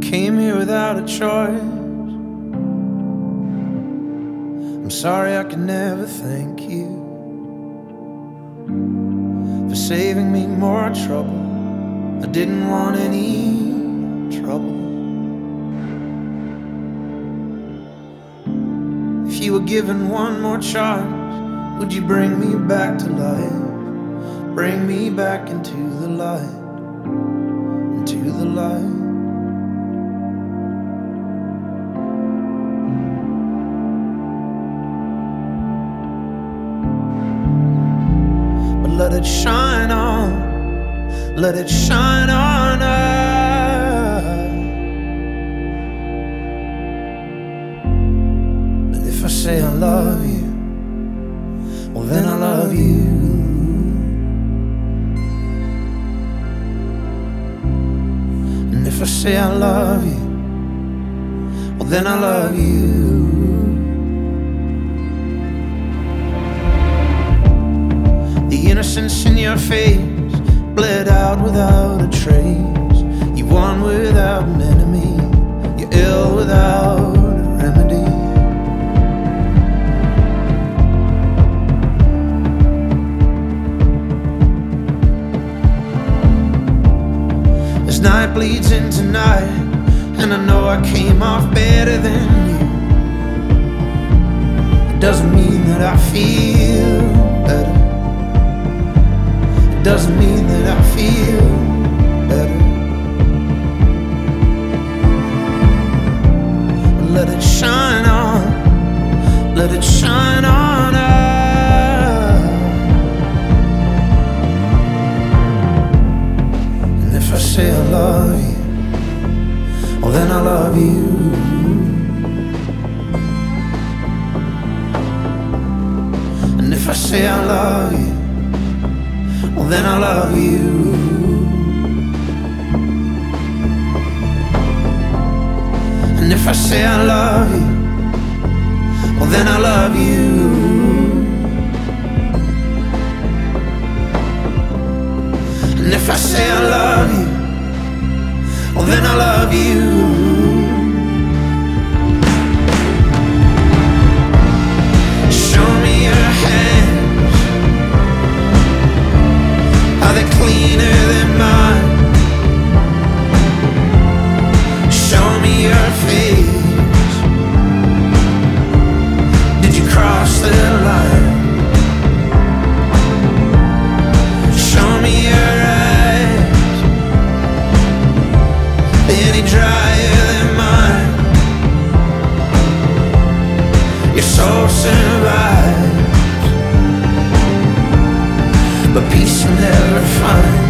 came here without a choice. I'm sorry I can never thank you for saving me more trouble. I didn't want any trouble. If you were given one more chance, would you bring me back to life? Bring me back into the light, into the light. But let it shine on, let it shine on us. And if I say I love you, well then I love you. And if I say I love you, well then I love you. The innocence in your face bled out without a trace. You won without an enemy, you're ill without a remedy. As night bleeds into night, and I know I came off better than you, it doesn't mean that I feel better. It doesn't mean that I feel better. But let it shine on, let it shine on us. And if I say I love you, well then I love you. And if I say I love you, well then I love you. And if I say I love you, well then I love you. And if I say I love you, well then I love you. Show me your hands, are they cleaner than mine? Show me your face, did you cross the line? Show me your eyes, any drier than mine? Your soul survives, but peace you'll never find.